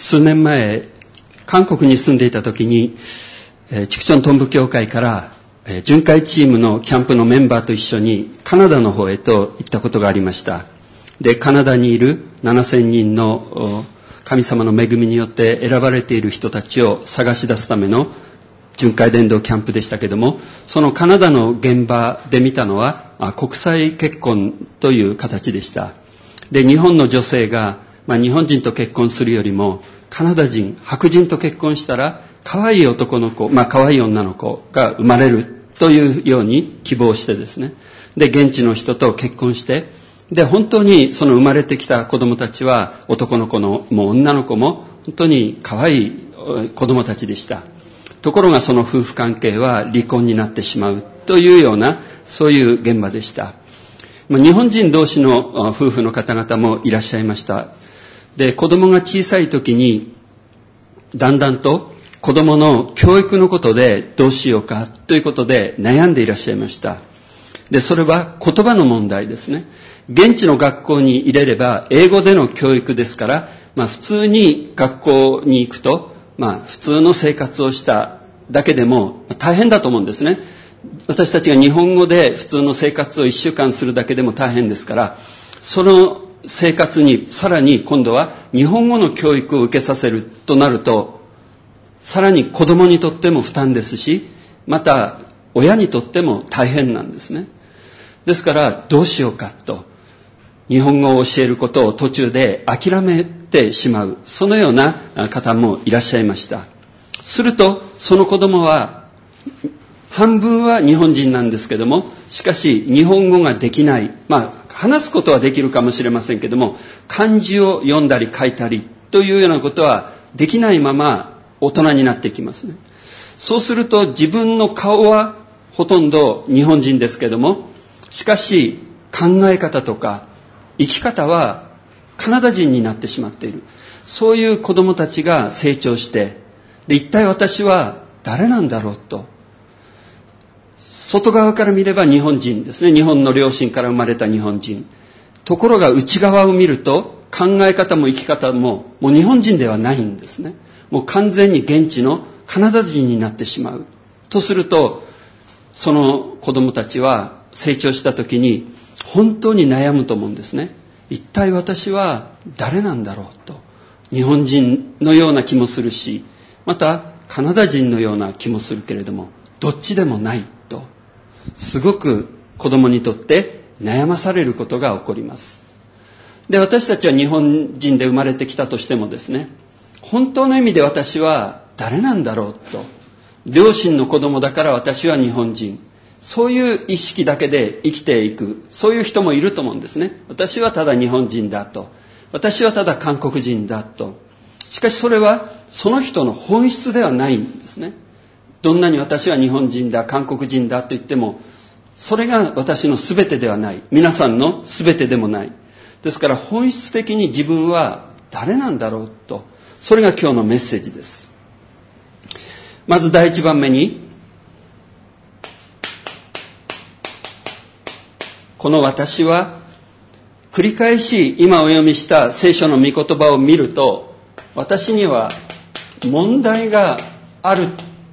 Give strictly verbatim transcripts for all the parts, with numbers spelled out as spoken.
数年前韓国に住んでいた時に、えー、筑紫東部教会から、えー、巡回チームのキャンプのメンバーと一緒にカナダの方へと行ったことがありました。で、カナダにいるななせんにんの神様の恵みによって選ばれている人たちを探し出すための巡回伝道キャンプでしたけども、そのカナダの現場で見たのは国際結婚という形でした。で、日本の女性が、まあ、日本人と結婚するよりもカナダ人、白人と結婚したら可愛い男の子、まあ可愛い女の子が生まれるというように希望してですね、で現地の人と結婚して、で本当にその生まれてきた子供たちは男の子のも女の子も本当に可愛い子供たちでした。ところがその夫婦関係は離婚になってしまうというようなそういう現場でした。日本人同士の夫婦の方々もいらっしゃいました。で、子供が小さい時にだんだんと子供の教育のことでどうしようかということで悩んでいらっしゃいました。で、それは言葉の問題ですね。現地の学校に入れれば英語での教育ですから、まあ普通に学校に行くと、まあ普通の生活をしただけでも大変だと思うんですね。私たちが日本語で普通の生活をいっしゅうかんするだけでも大変ですから、その生活にさらに今度は日本語の教育を受けさせるとなると、さらに子供にとっても負担ですし、また親にとっても大変なんですね。ですからどうしようかと、日本語を教えることを途中で諦めてしまう、そのような方もいらっしゃいました。するとその子供は半分は日本人なんですけども、しかし日本語ができない、まあ話すことはできるかもしれませんけども、漢字を読んだり書いたりというようなことはできないまま大人になっていきますね。そうすると自分の顔はほとんど日本人ですけども、しかし考え方とか生き方はカナダ人になってしまっている。そういう子供たちが成長して、で一体私は誰なんだろうと、外側から見れば日本人ですね。日本の両親から生まれた日本人。ところが内側を見ると考え方も生き方ももう日本人ではないんですね。もう完全に現地のカナダ人になってしまう。とするとその子供たちは成長した時に本当に悩むと思うんですね。一体私は誰なんだろうと、日本人のような気もするし、またカナダ人のような気もするけれども、どっちでもないと、すごく子供にとって悩まされることが起こります。で、私たちは日本人で生まれてきたとしてもですね、本当の意味で私は誰なんだろうと、両親の子供だから私は日本人、そういう意識だけで生きていく、そういう人もいると思うんですね。私はただ日本人だと、私はただ韓国人だと。しかしそれはその人の本質ではないんですね。どんなに私は日本人だ、韓国人だと言っても、それが私の全てではない、皆さんの全てでもない。ですから本質的に自分は誰なんだろうと、それが今日のメッセージです。まず第一番目に、この私は繰り返し今お読みした聖書の御言葉を見ると、私には問題がある。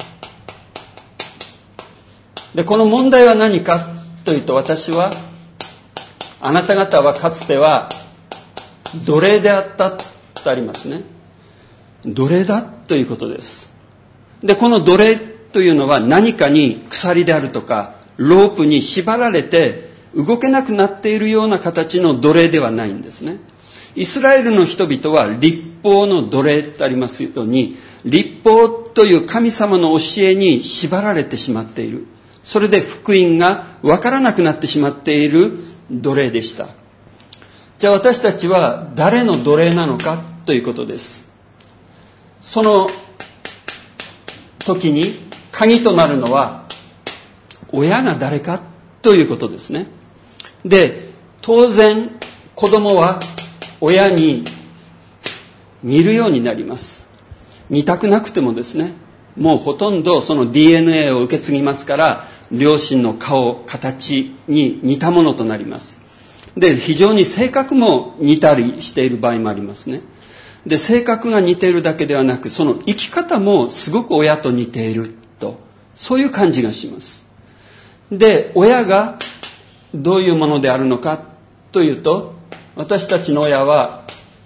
で、この問題は何かというと、私はあなた方はかつては奴隷であったとありますね。奴隷だということです。で、この奴隷というのは何かに鎖であるとかロープに縛られて動けなくなっているような形の奴隷ではないんですね。イスラエルの人々は律法の奴隷とありますように、律法という神様の教えに縛られてしまっている。それで福音が分からなくなってしまっている奴隷でした。じゃあ私たちは誰の奴隷なのかということです。その時に鍵となるのは親が誰かということですね。で、当然子供は親に似るようになります。似たくなくてもですね、もうほとんどその ディーエヌエー を受け継ぎますから、両親の顔、形に似たものとなります。で、非常に性格も似たりしている場合もありますね。 で、性格が似ているだけではなく、その生き方もすごく親と似ていると、そういう感じがします。で、親がどういうものであるのかというと、私たちの親は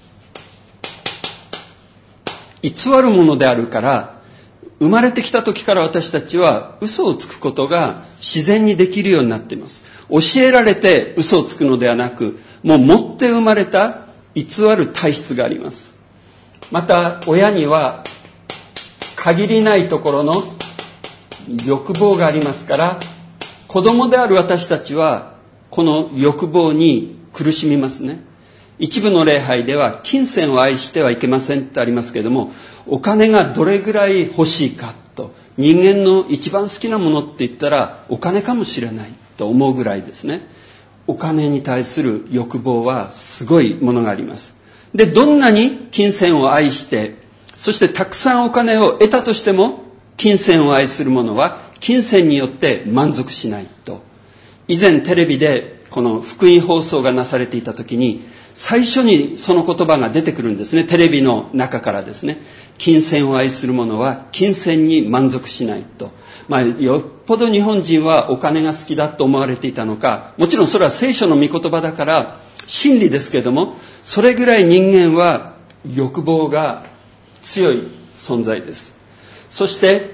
偽るものであるから、生まれてきた時から私たちは嘘をつくことが自然にできるようになっています。教えられて嘘をつくのではなく、もう持って生まれた偽る体質があります。また親には限りないところの欲望がありますから、子供である私たちはこの欲望に苦しみますね。一部の礼拝では金銭を愛してはいけませんってありますけれども、お金がどれぐらい欲しいかと、人間の一番好きなものって言ったらお金かもしれないと思うぐらいですね。お金に対する欲望はすごいものがあります。で、どんなに金銭を愛して、そしてたくさんお金を得たとしても、金銭を愛する者は金銭によって満足しないと。以前テレビでこの福音放送がなされていた時に、最初にその言葉が出てくるんですね。テレビの中からですね。金銭を愛する者は金銭に満足しないと。まあ、よっぽど日本人はお金が好きだと思われていたのか、もちろんそれは聖書の御言葉だから真理ですけども、それぐらい人間は欲望が強い存在です。そして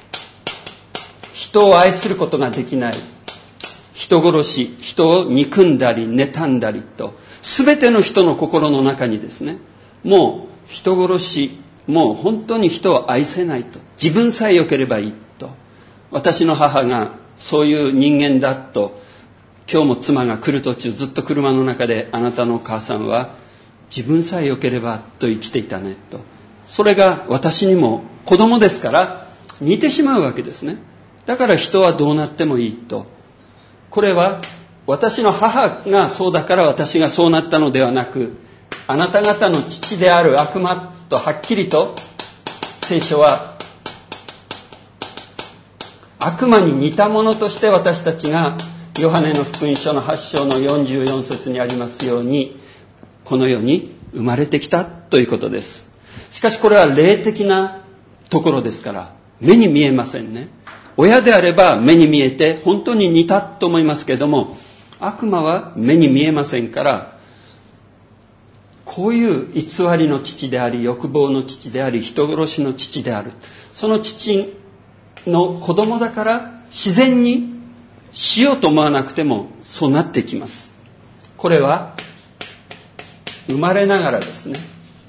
人を愛することができない、人殺し、人を憎んだり妬んだりと、すべての人の心の中にですね、もう人殺し、もう本当に人を愛せないと、自分さえ良ければいいと。私の母がそういう人間だと、今日も妻が来る途中ずっと車の中で、あなたのお母さんは自分さえ良ければと生きていたねと。それが私にも子供ですから似てしまうわけですね。だから人はどうなってもいいと。これは私の母がそうだから私がそうなったのではなく、あなた方の父である悪魔とはっきりと聖書は悪魔に似たものとして私たちがヨハネの福音書のはち章のよんじゅうよん節にありますように、この世に生まれてきたということです。しかしこれは霊的なところですから目に見えませんね。親であれば目に見えて本当に似たと思いますけれども、悪魔は目に見えませんから、こういう偽りの父であり、欲望の父であり、人殺しの父である、その父の子供だから自然にしようと思わなくてもそうなってきます。これは生まれながらですね、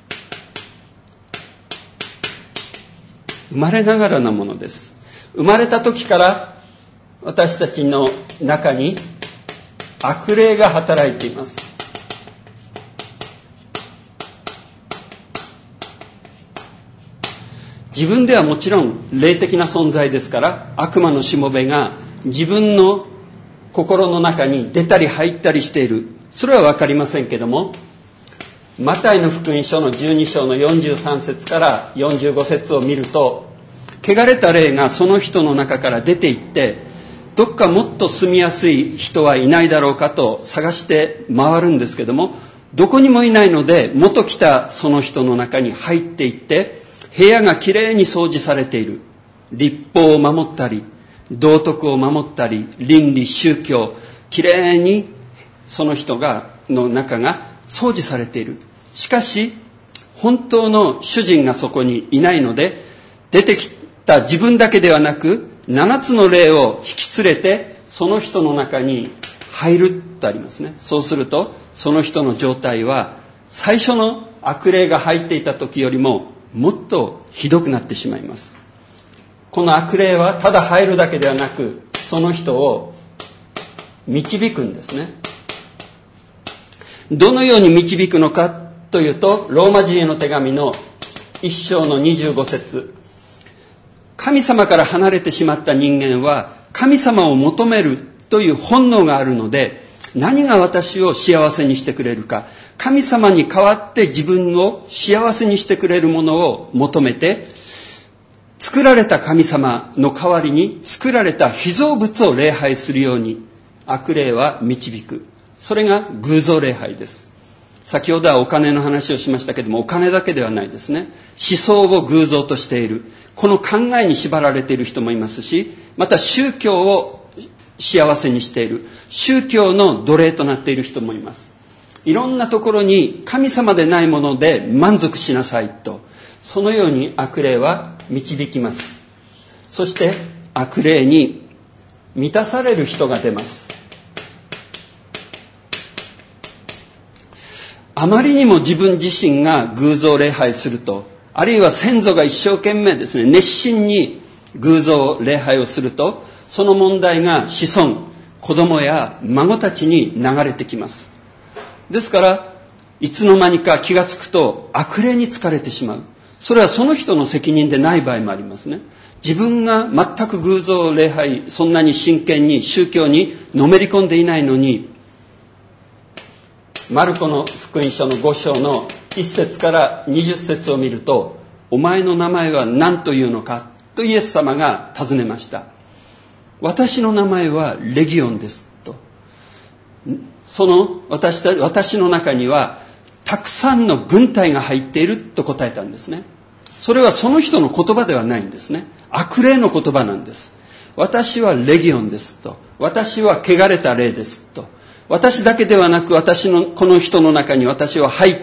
生まれながらのものです。生まれた時から私たちの中に悪霊が働いています。自分ではもちろん霊的な存在ですから、悪魔のしもべが自分の心の中に出たり入ったりしている、それは分かりませんけども、マタイの福音書のじゅうに章のよんじゅうさん節からよんじゅうご節を見ると、汚れた霊がその人の中から出て行って、どっかもっと住みやすい人はいないだろうかと探して回るんですけども、どこにもいないので元来たその人の中に入っていって、部屋がきれいに掃除されている、律法を守ったり道徳を守ったり倫理宗教、きれいにその人がの中が掃除されている。しかし本当の主人がそこにいないので、出てきた自分だけではなく七つの霊を引き連れてその人の中に入るとありますね。そうするとその人の状態は最初の悪霊が入っていた時よりももっとひどくなってしまいます。この悪霊はただ入るだけではなく、その人を導くんですね。どのように導くのかというと、ローマ人への手紙の一章のにじゅうご節、神様から離れてしまった人間は神様を求めるという本能があるので、何が私を幸せにしてくれるか、神様に代わって自分を幸せにしてくれるものを求めて、作られた神様の代わりに作られた被造物を礼拝するように悪霊は導く。それが偶像礼拝です。 先ほどはお金の話をしましたけども、お金だけではないですね。思想を偶像としている、この考えに縛られている人もいますし、また宗教を幸せにしている、宗教の奴隷となっている人もいます。いろんなところに神様でないもので満足しなさいと、そのように悪霊は導きます。そして悪霊に満たされる人が出ます。あまりにも自分自身が偶像礼拝すると、あるいは先祖が一生懸命ですね、熱心に偶像礼拝をすると、その問題が子孫、子供や孫たちに流れてきます。ですからいつの間にか気がつくと悪霊に疲れてしまう。それはその人の責任でない場合もありますね。自分が全く偶像礼拝、そんなに真剣に宗教にのめり込んでいないのに、マルコの福音書のご章のいっ節からにじゅっ節を見ると、お前の名前は何というのかとイエス様が尋ねました。私の名前はレギオンですと。その 私, 私の中にはたくさんの軍隊が入っていると答えたんですね。それはその人の言葉ではないんですね。悪霊の言葉なんです。私はレギオンですと。私は汚れた霊ですと。私だけではなく、私のこの人の中に私は入って、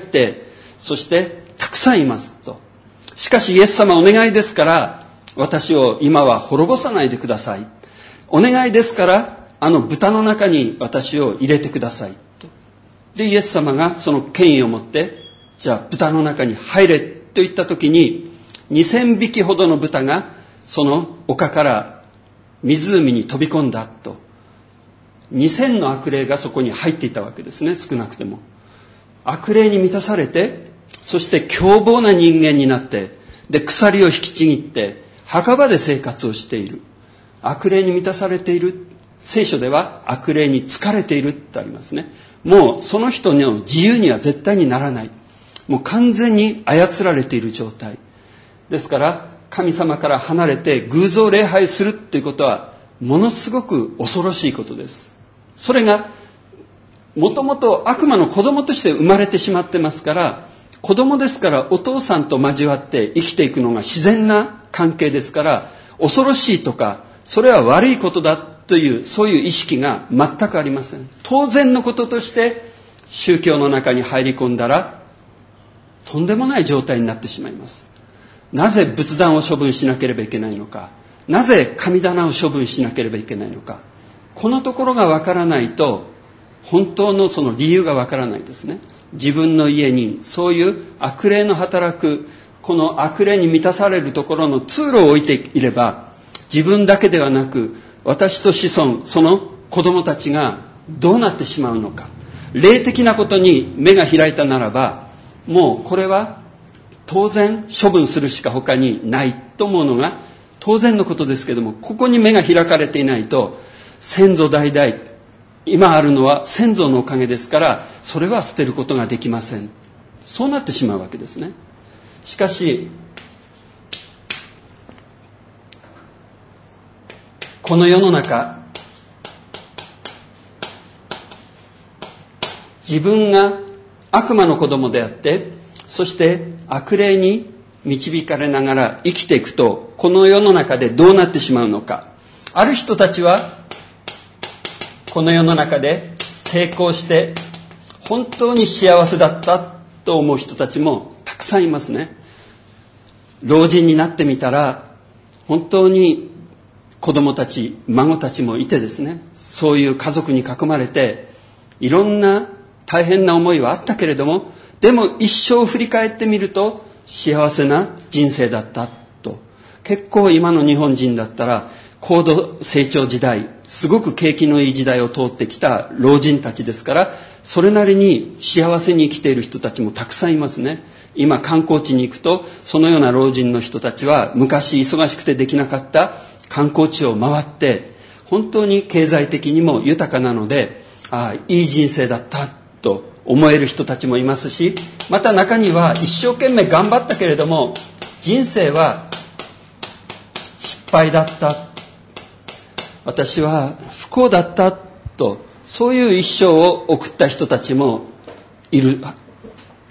そしてたくさんいますと。しかしイエス様、お願いですから私を今は滅ぼさないでください。お願いですからあの豚の中に私を入れてくださいと。でイエス様がその権威を持って、じゃあ豚の中に入れと言った時に、にせんびきほどの豚がその丘から湖に飛び込んだと。にせんの悪霊がそこに入っていたわけですね。少なくても悪霊に満たされて、そして凶暴な人間になって、で鎖を引きちぎって墓場で生活をしている。悪霊に満たされている。聖書では悪霊に疲れているってありますね。もうその人の自由には絶対にならない。もう完全に操られている状態ですから、神様から離れて偶像礼拝するということはものすごく恐ろしいことです。それがもともと悪魔の子供として生まれてしまってますから、子供ですからお父さんと交わって生きていくのが自然な関係ですから、恐ろしいとかそれは悪いことだというそういう意識が全くありません。当然のこととして宗教の中に入り込んだらとんでもない状態になってしまいます。なぜ仏壇を処分しなければいけないのか、なぜ神棚を処分しなければいけないのか、このところがわからないと本当のその理由がわからないですね。自分の家にそういう悪霊の働く、この悪霊に満たされるところの通路を置いていれば、自分だけではなく私と子孫、その子供たちがどうなってしまうのか、霊的なことに目が開いたならば、もうこれは当然処分するしか他にないと思うのが当然のことですけども、ここに目が開かれていないと、先祖代々今あるのは先祖のおかげですから、それは捨てることができません。そうなってしまうわけですね。しかしこの世の中、自分が悪魔の子供であって、そして悪霊に導かれながら生きていくと、この世の中でどうなってしまうのか。ある人たちはこの世の中で成功して本当に幸せだったと思う人たちもたくさんいますね。老人になってみたら本当に子供たち、孫たちもいてですね、そういう家族に囲まれていろんな大変な思いはあったけれども、でも一生振り返ってみると幸せな人生だったと。結構今の日本人だったら高度成長時代、すごく景気のいい時代を通ってきた老人たちですから、それなりに幸せに生きている人たちもたくさんいますね。今観光地に行くと、そのような老人の人たちは昔忙しくてできなかった観光地を回って、本当に経済的にも豊かなので、ああいい人生だったと思える人たちもいますし、また中には一生懸命頑張ったけれども人生は失敗だった、私は不幸だったと、そういう一生を送った人たちもいる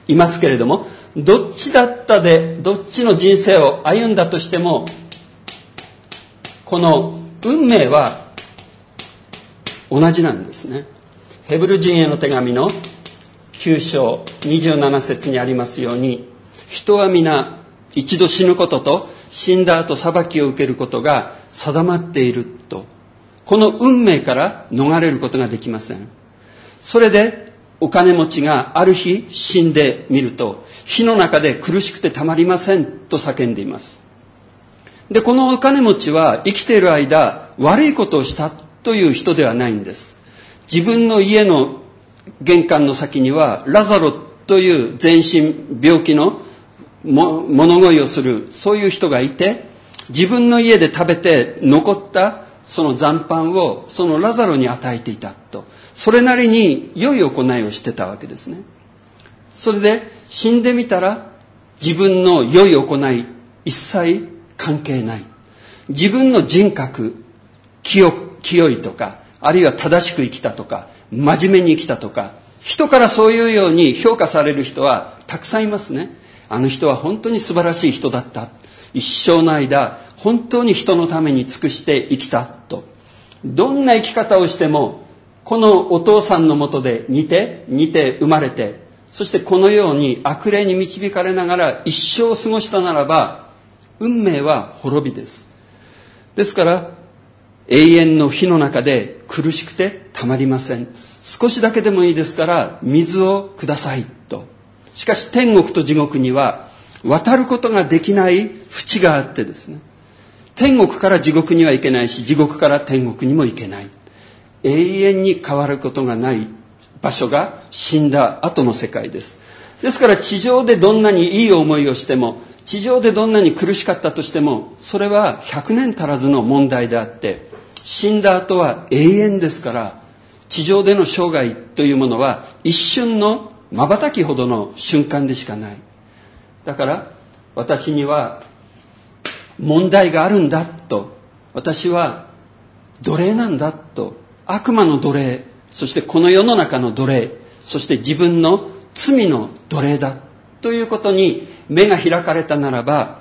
いますけれども、どっちだったでどっちの人生を歩んだとしても、この運命は同じなんですね。ヘブル人への手紙のきゅう章にじゅうなな節にありますように、人は皆一度死ぬことと死んだ後裁きを受けることが定まっていると、この運命から逃れることができません。それでお金持ちがある日死んでみると、火の中で苦しくてたまりませんと叫んでいます。で、このお金持ちは生きている間悪いことをしたという人ではないんです。自分の家の玄関の先にはラザロという全身病気のも物乞いをするそういう人がいて、自分の家で食べて残ったその残飯をそのラザロに与えていたと、それなりに良い行いをしてたわけですね。それで死んでみたら自分の良い行い一切関係ない、自分の人格、清清いとか、あるいは正しく生きたとか、真面目に生きたとか、人からそういうように評価される人はたくさんいますね。あの人は本当に素晴らしい人だった、一生の間本当に人のために尽くして生きたと。どんな生き方をしても、このお父さんのもとで似て似て生まれて、そしてこのように悪霊に導かれながら一生を過ごしたならば、運命は滅びです。ですから永遠の火の中で苦しくてたまりません。少しだけでもいいですから水をくださいと。しかし天国と地獄には渡ることができない淵があってですね、天国から地獄には行けないし、地獄から天国にも行けない、永遠に変わることがない場所が死んだ後の世界です。ですから地上でどんなにいい思いをしても、地上でどんなに苦しかったとしても、それはひゃくねん足らずの問題であって、死んだ後は永遠ですから、地上での生涯というものは一瞬の瞬きほどの瞬間でしかない。だから私には問題があるんだと、私は奴隷なんだと、悪魔の奴隷、そしてこの世の中の奴隷、そして自分の罪の奴隷だということに目が開かれたならば、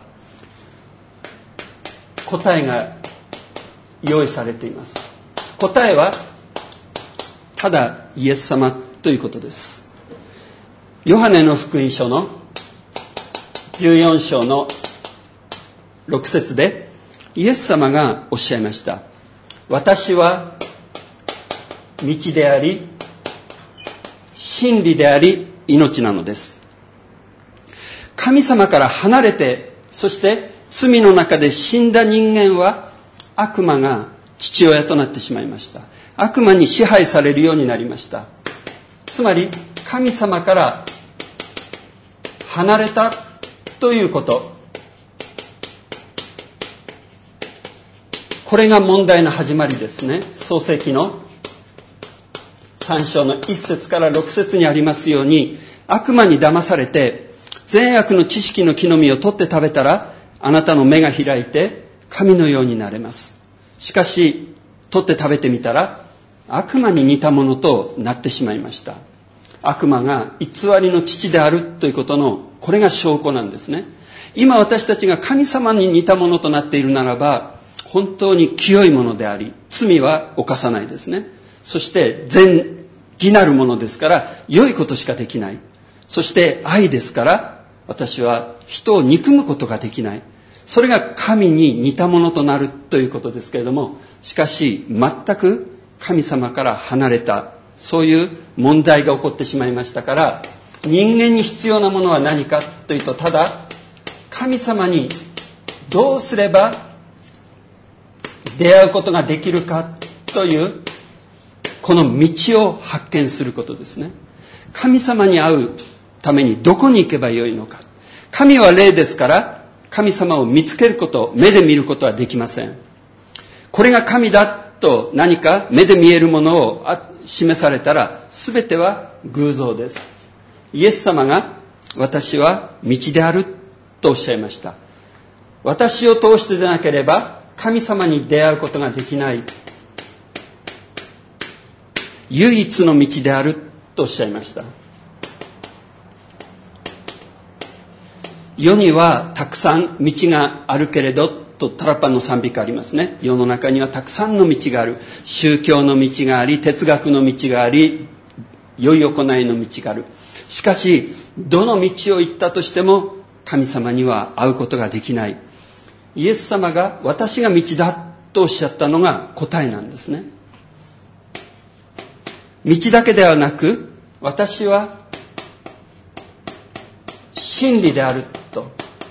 答えが用意されています。答えはただイエス様ということです。ヨハネの福音書のじゅうよん章のろく節でイエス様がおっしゃいました。私は道であり真理であり命なのです。神様から離れて、そして罪の中で死んだ人間は悪魔が父親となってしまいました。悪魔に支配されるようになりました。つまり神様から離れたということ、これが問題の始まりですね。創世記のさん章のいち節からろく節にありますように、悪魔に騙されて善悪の知識の木の実を取って食べたら、あなたの目が開いて神のようになれます。しかし取って食べてみたら悪魔に似たものとなってしまいました。悪魔が偽りの父であるということの、これが証拠なんですね。今私たちが神様に似たものとなっているならば、本当に清いものであり、罪は犯さないですね。そして善義なるものですから良いことしかできない。そして愛ですから、私は人を憎むことができない。それが神に似たものとなるということですけれども、しかし全く神様から離れた、そういう問題が起こってしまいましたから、人間に必要なものは何かというと、ただ神様にどうすれば出会うことができるかというこの道を発見することですね。神様に会うためにどこに行けばよいのか。神は霊ですから、神様を見つけること、目で見ることはできません。これが神だと何か目で見えるものを示されたら、全ては偶像です。イエス様が私は道であるとおっしゃいました。私を通してでなければ神様に出会うことができない唯一の道であるとおっしゃいました。 世にはたくさん道があるけれどとタラッパの賛美歌ありますね。世の中にはたくさんの道がある。宗教の道があり、哲学の道があり、良い行いの道がある。しかしどの道を行ったとしても神様には会うことができない。イエス様が私が道だとおっしゃったのが答えなんですね。道だけではなく、私は真理であると。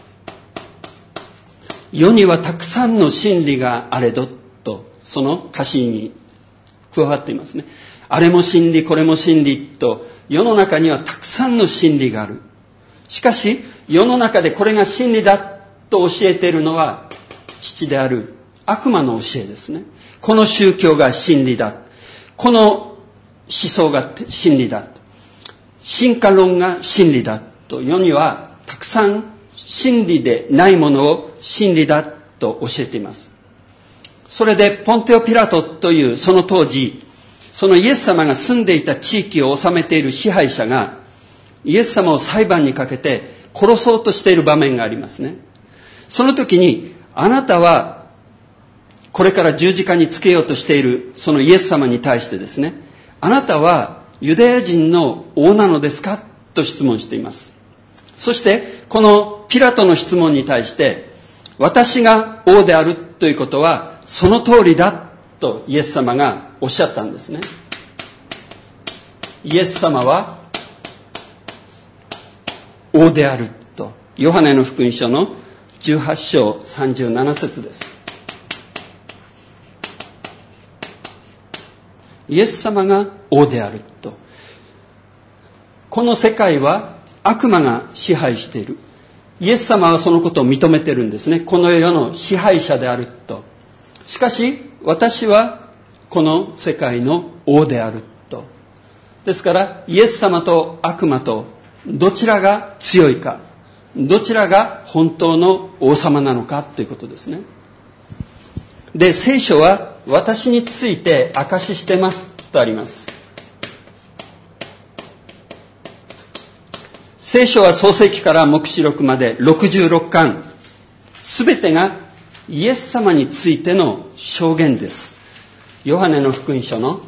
世にはたくさんの真理があれどと、その歌詞に加わっていますね。あれも真理、これも真理と、世の中にはたくさんの真理がある。しかし世の中でこれが真理だと教えているのは父である悪魔の教えですね。この宗教が真理だ、この思想が真理だ、進化論が真理だと、世にはたくさん真理でないものを真理だと教えています。それでポンテオ・ピラトというその当時、そのイエス様が住んでいた地域を治めている支配者がイエス様を裁判にかけて殺そうとしている場面がありますね。その時に、あなたはこれから十字架につけようとしているそのイエス様に対してですね、あなたはユダヤ人の王なのですかと質問しています。そしてこのピラトの質問に対して、私が王であるということはその通りだとイエス様がおっしゃったんですね。イエス様は王であると、ヨハネの福音書のじゅうはち章さんじゅうなな節です。イエス様が王であると。この世界は悪魔が支配している。イエス様はそのことを認めてるんですね。この世の支配者であると。しかし私はこの世界の王であると。ですからイエス様と悪魔とどちらが強いか、どちらが本当の王様なのかということですね。で、聖書は私について証ししてますとあります。聖書は創世記から黙示録までろくじゅうろっかん、すべてがイエス様についての証言です。ヨハネの福音書の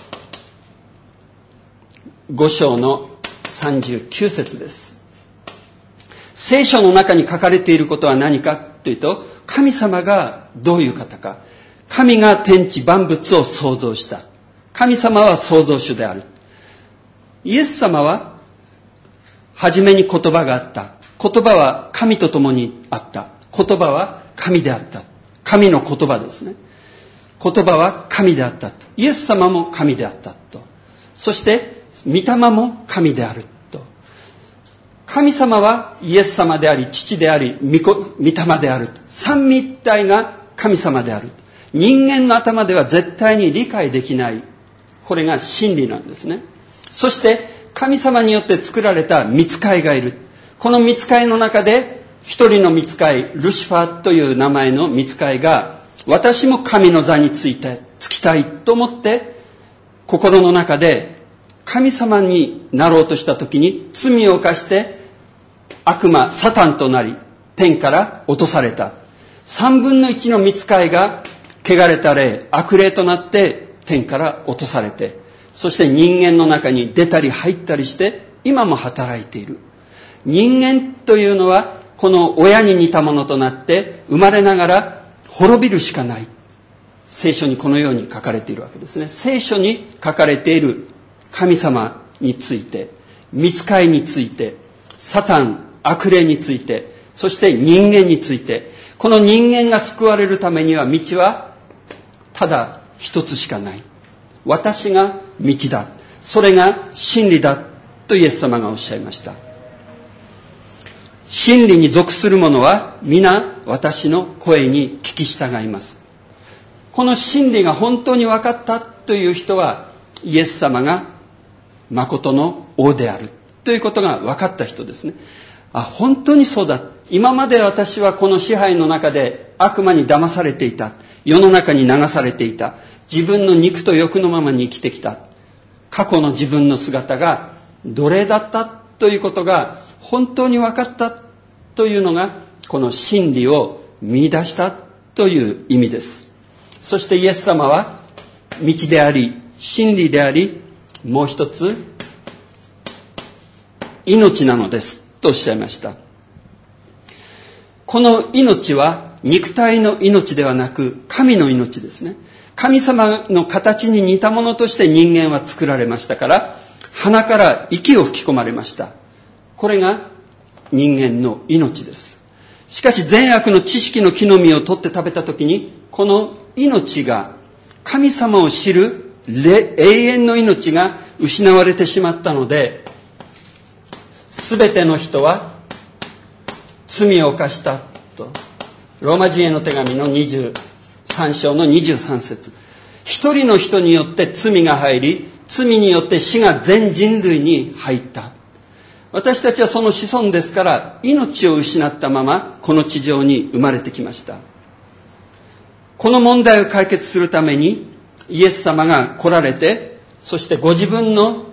ご章のさんじゅうきゅう節です。聖書の中に書かれていることは何かというと、神様がどういう方か。神が天地万物を創造した。神様は創造主である。イエス様は初めに言葉があった。言葉は神と共にあった。言葉は神であった。神の言葉ですね。言葉は神であった。イエス様も神であったと。そして御霊も神であると。神様はイエス様であり、父であり、御霊である。三位一体が神様である。人間の頭では絶対に理解できない。これが真理なんですね。そして神様によって作られた御使いがいる。この御使いの中で一人の御使い、ルシファーという名前の御使いが、私も神の座についてつきたいと思って心の中で神様になろうとした時に罪を犯して悪魔サタンとなり天から落とされた。三分の一の御使いが汚れた霊、悪霊となって天から落とされて、そして人間の中に出たり入ったりして今も働いている。人間というのはこの親に似たものとなって生まれながら滅びるしかない。聖書にこのように書かれているわけですね。聖書に書かれている神様について、御使いについて、サタン、悪霊について、そして人間について、この人間が救われるためには道はただ一つしかない。私が道だ。それが真理だとイエス様がおっしゃいました。真理に属する者は皆私の声に聞き従います。この真理が本当に分かったという人はイエス様が誠の王であるということが分かった人ですね。あ、本当にそうだ。今まで私はこの支配の中で悪魔に騙されていた。世の中に流されていた。自分の肉と欲のままに生きてきた。過去の自分の姿が奴隷だったということが本当に分かったというのがこの真理を見出したという意味です。そしてイエス様は道であり真理であり、もう一つ命なのですとおっしゃいました。この命は肉体の命ではなく神の命ですね。神様の形に似たものとして人間は作られましたから、鼻から息を吹き込まれました。これが人間の命です。しかし善悪の知識の木の実を取って食べたときに、この命が神様を知る永遠の命が失われてしまったので、すべての人は罪を犯したと、ローマ人への手紙のにじゅうさん章のにじゅうさん節、一人の人によって罪が入り、罪によって死が全人類に入った。私たちはその子孫ですから、命を失ったままこの地上に生まれてきました。この問題を解決するためにイエス様が来られて、そしてご自分の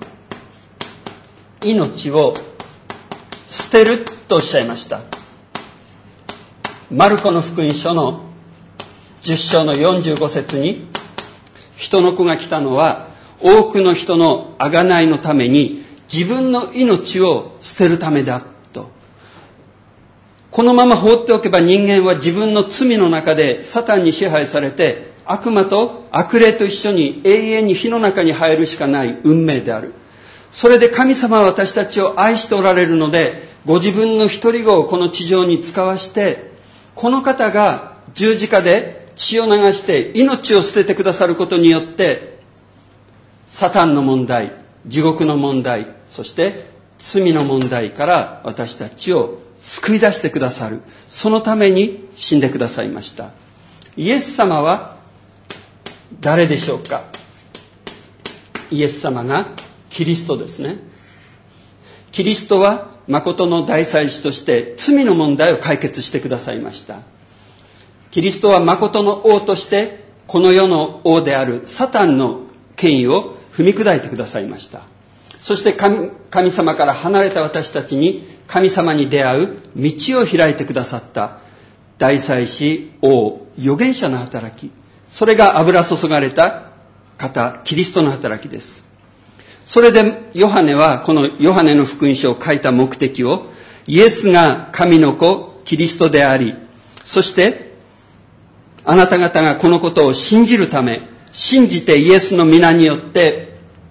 命を捨てるとおっしゃいました。マルコの福音書のじゅっ章のよんじゅうご節に、人の子が来たのは多くの人の贖いのために自分の命を捨てるためだと。このまま放っておけば人間は自分の罪の中でサタンに支配されて、悪魔と悪霊と一緒に永遠に火の中に入るしかない運命である。それで神様は私たちを愛しておられるので、ご自分の一人子をこの地上に使わして、この方が十字架で血を流して命を捨ててくださることによって、サタンの問題、地獄の問題、そして罪の問題から私たちを救い出してくださる。そのために死んでくださいました。イエス様は誰でしょうか。イエス様がキリストですね。キリストは誠の大祭司として罪の問題を解決してくださいました。キリストは誠の王としてこの世の王であるサタンの権威を踏み砕いてくださいました。そして 神, 神様から離れた私たちに神様に出会う道を開いてくださった大祭司、王、預言者の働き、それが油注がれた方、キリストの働きです。それでヨハネはこのヨハネの福音書を書いた目的を、イエスが神の子キリストであり、そしてあなた方がこのことを信じるため、信じてイエスの皆によって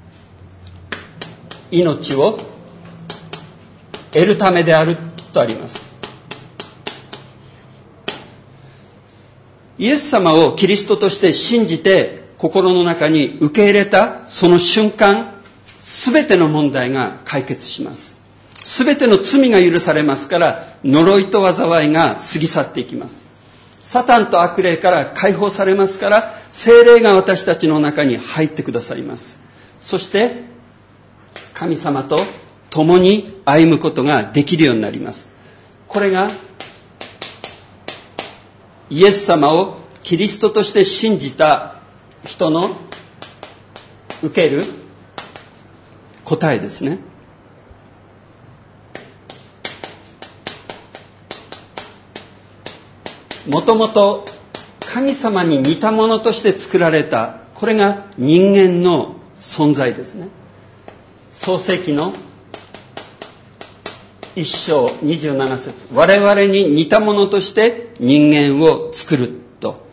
命を得るためであるとあります。イエス様をキリストとして信じて心の中に受け入れたその瞬間、すべての問題が解決します。すべての罪が許されますから、呪いと災いが過ぎ去っていきます。サタンと悪霊から解放されますから、聖霊が私たちの中に入ってくださいます。そして神様と共に歩むことができるようになります。これがイエス様をキリストとして信じた人の受ける答えですね。もともと神様に似たものとして作られた、これが人間の存在ですね。創世記の一章にじゅうなな節、我々に似たものとして人間を作ると。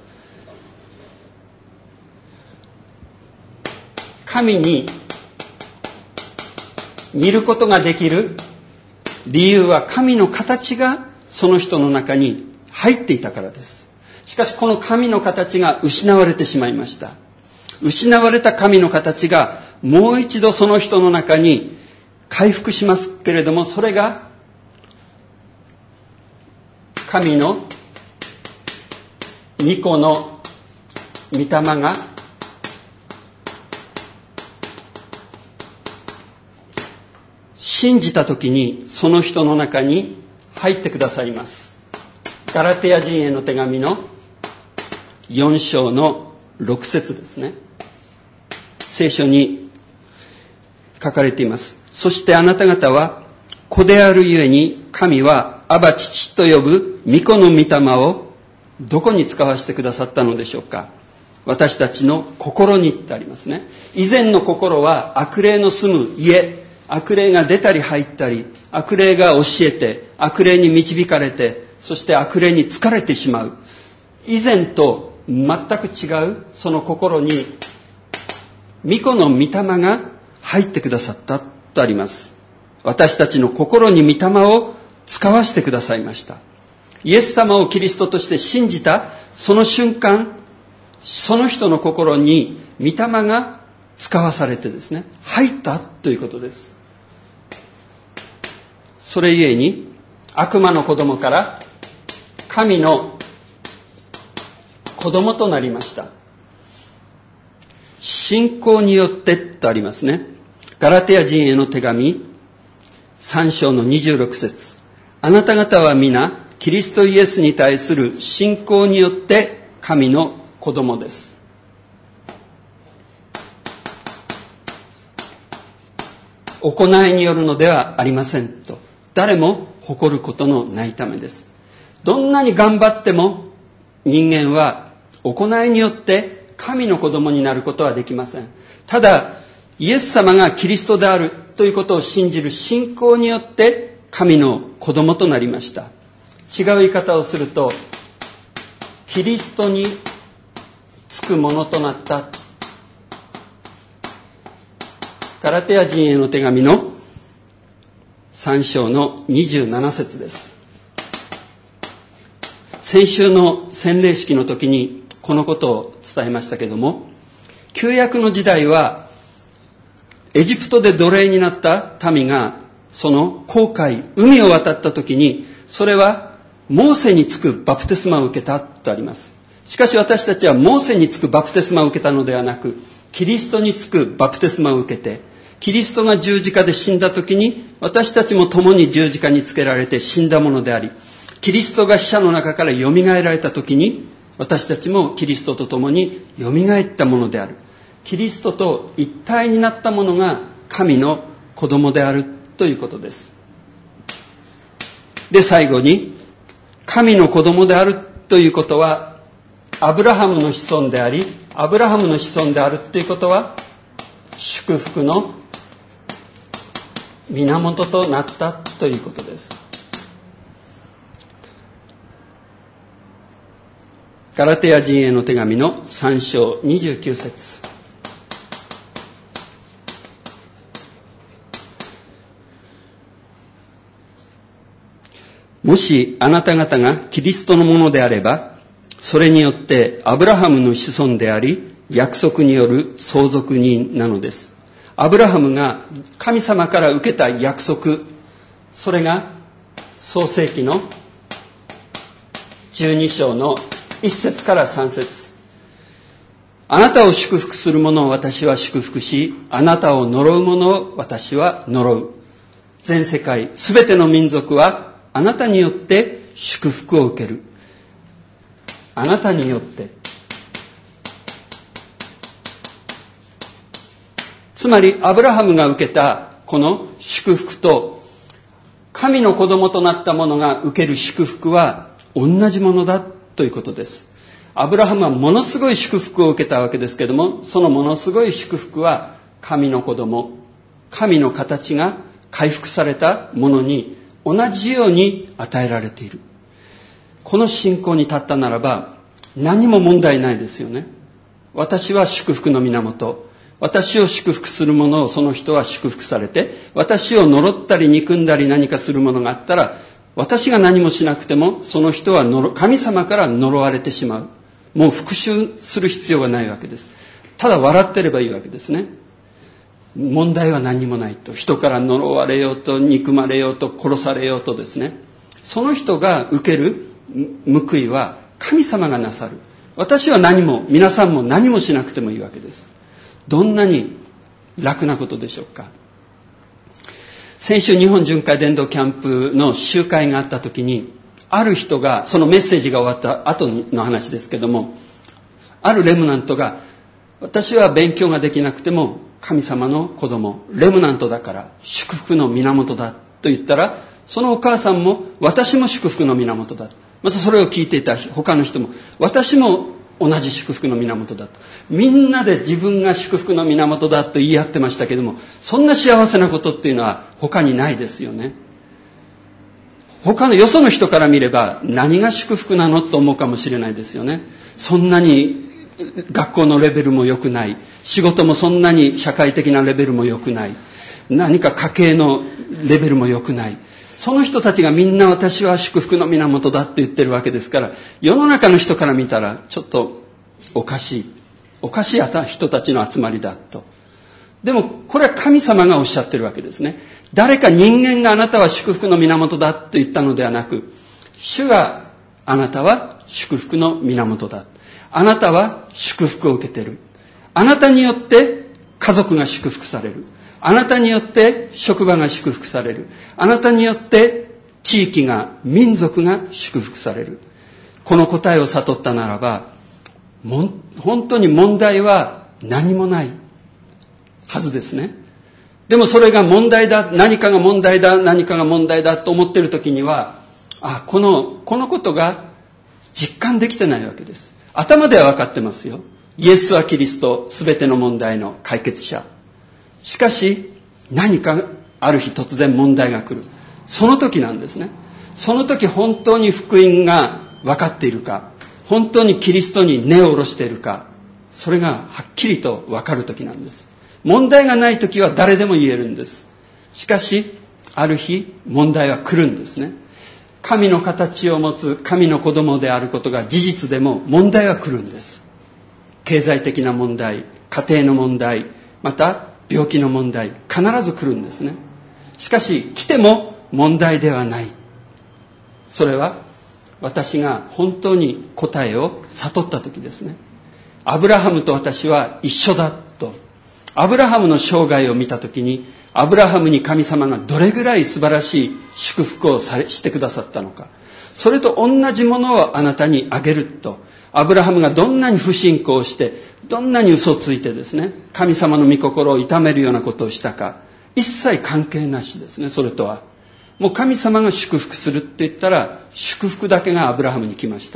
神に似ることができる理由は、神の形がその人の中に入っていたからです。しかしこの神の形が失われてしまいました。失われた神の形がもう一度その人の中に回復しますけれども、それが神の御子の御霊が信じたときにその人の中に入ってくださいます。ガラテヤ人への手紙のよん章のろく節ですね。聖書に書かれています。そしてあなた方は子であるゆえに、神はアバ父と呼ぶ御子の御霊をどこに使わせてくださったのでしょうか。私たちの心にってありますね。以前の心は悪霊の住む家、悪霊が出たり入ったり、悪霊が教えて、悪霊に導かれて、そして悪霊に疲れてしまう。以前と全く違うその心に御子の御霊が入ってくださったとあります。私たちの心に御霊を使わせてくださいました。イエス様をキリストとして信じたその瞬間、その人の心に御霊が使わされてですね、入ったということです。それゆえに悪魔の子供から神の子供となりました。信仰によってとありますね。ガラテヤ人への手紙さん章のにじゅうろく節、あなた方は皆キリストイエスに対する信仰によって神の子供です。行いによるのではありませんと、誰も誇ることのないためです。どんなに頑張っても人間は行いによって神の子供になることはできません。ただイエス様がキリストであるということを信じる信仰によって神の子供となりました。違う言い方をすると、キリストにつくものとなった。ガラテヤ人への手紙のさん章のにじゅうなな節です。先週の洗礼式の時にこのことを伝えましたけども、旧約の時代はエジプトで奴隷になった民がその紅海、海を渡った時に、それはモーセにつくバプテスマを受けたとあります。しかし私たちはモーセにつくバプテスマを受けたのではなく、キリストにつくバプテスマを受けて、キリストが十字架で死んだ時に私たちも共に十字架につけられて死んだものであり、キリストが死者の中からよみがえられた時に私たちもキリストと共によみがえったものである。キリストと一体になったものが神の子供であるということです。で、最後に神の子供であるということはアブラハムの子孫であり、アブラハムの子孫であるということは祝福の源となったということです。ガラテヤ人への手紙のさん章にじゅうきゅう節、もしあなた方がキリストのものであれば、それによってアブラハムの子孫であり、約束による相続人なのです。アブラハムが神様から受けた約束、それが創世記のじゅうに章のいち節からさん節、あなたを祝福する者を私は祝福し、あなたを呪う者を私は呪う。全世界すべての民族はあなたによって祝福を受ける。あなたによって、つまりアブラハムが受けたこの祝福と神の子供となった者が受ける祝福は同じものだということです。アブラハムはものすごい祝福を受けたわけですけれども、そのものすごい祝福は神の子供、神の形が回復されたものに同じように与えられている。この信仰に立ったならば何も問題ないですよね。私は祝福の源、私を祝福する者をその人は祝福されて、私を呪ったり憎んだり何かするものがあったら、私が何もしなくてもその人は神様から呪われてしまう。もう復讐する必要がないわけです。ただ笑ってればいいわけですね。問題は何もないと。人から呪われようと憎まれようと殺されようとですね、その人が受ける報いは神様がなさる。私は何も、皆さんも何もしなくてもいいわけです。どんなに楽なことでしょうか。先週日本巡回伝道キャンプの集会があった時に、ある人が、そのメッセージが終わった後の話ですけども、あるレムナントが、私は勉強ができなくても神様の子供、レムナントだから祝福の源だと言ったら、 そのお母さんも私も祝福の源だ。またそれを聞いていた他の人も私も同じ祝福の源だと。みんなで自分が祝福の源だと言い合ってましたけども、そんな幸せなことっていうのは他にないですよね。他のよその人から見れば何が祝福なのと思うかもしれないですよね。そんなに学校のレベルも良くない、仕事もそんなに社会的なレベルも良くない、何か家計のレベルも良くない、その人たちがみんな私は祝福の源だって言ってるわけですから、世の中の人から見たらちょっとおかしいおかしい人たちの集まりだと。でもこれは神様がおっしゃってるわけですね。誰か人間があなたは祝福の源だと言ったのではなく、主があなたは祝福の源だ、あなたは祝福を受けている、あなたによって家族が祝福される、あなたによって職場が祝福される、あなたによって地域が民族が祝福される。この答えを悟ったならば、も本当に問題は何もないはずですね。でもそれが問題だ、何かが問題だ、何かが問題だと思っているときには、あ、この、このことが実感できてないわけです。頭では分かってますよ。イエスはキリスト、すべての問題の解決者。しかし、何かある日突然問題が来る。その時なんですね。その時本当に福音が分かっているか、本当にキリストに根を下ろしているか、それがはっきりと分かる時なんです。問題がない時は誰でも言えるんです。しかしある日問題は来るんですね。神の形を持つ神の子供であることが事実でも問題は来るんです。経済的な問題、家庭の問題、また病気の問題、必ず来るんですね。しかし来ても問題ではない。それは私が本当に答えを悟った時ですね。アブラハムと私は一緒だと。アブラハムの生涯を見たときに、アブラハムに神様がどれぐらい素晴らしい祝福をされしてくださったのか、それと同じものをあなたにあげると。アブラハムがどんなに不信仰してどんなに嘘をついてですね、神様の御心を痛めるようなことをしたか、一切関係なしですね。それとはもう神様が祝福するって言ったら、祝福だけがアブラハムに来ました。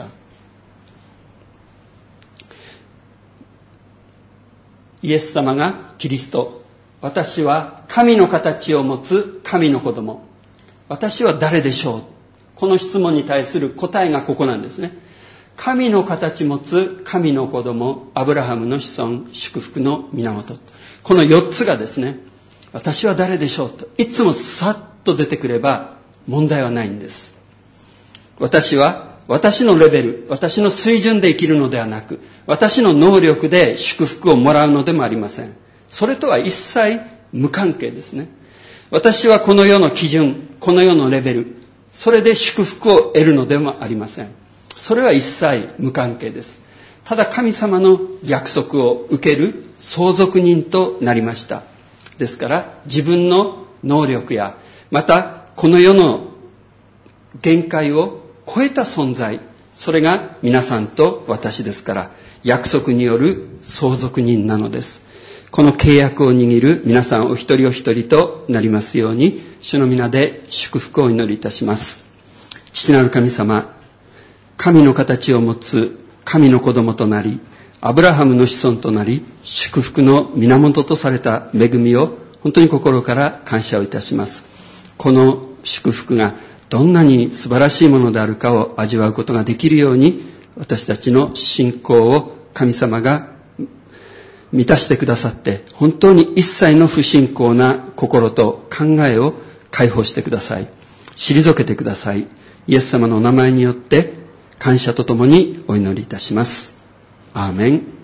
イエス様がキリスト、私は神の形を持つ神の子供、私は誰でしょう。この質問に対する答えがここなんですね。神の形持つ神の子供、アブラハムの子孫、祝福の源、このよっつがですね、私は誰でしょうといつもさっと出てくれば問題はないんです。私は私のレベル、私の水準で生きるのではなく、私の能力で祝福をもらうのでもありません。それとは一切無関係ですね。私はこの世の基準、この世のレベル、それで祝福を得るのでもありません。それは一切無関係です。ただ神様の約束を受ける相続人となりました。ですから自分の能力や、またこの世の限界を超えた存在、それが皆さんと私ですから、約束による相続人なのです。この契約を握る皆さんお一人お一人となりますように、主の皆で祝福をお祈りいたします。父なる神様、神の形を持つ神の子供となり、アブラハムの子孫となり、祝福の源とされた恵みを本当に心から感謝をいたします。この祝福がどんなに素晴らしいものであるかを味わうことができるように、私たちの信仰を神様が満たしてくださって、本当に一切の不信仰な心と考えを解放してください。退けてください。イエス様のお名前によって感謝とともにお祈りいたします。アーメン。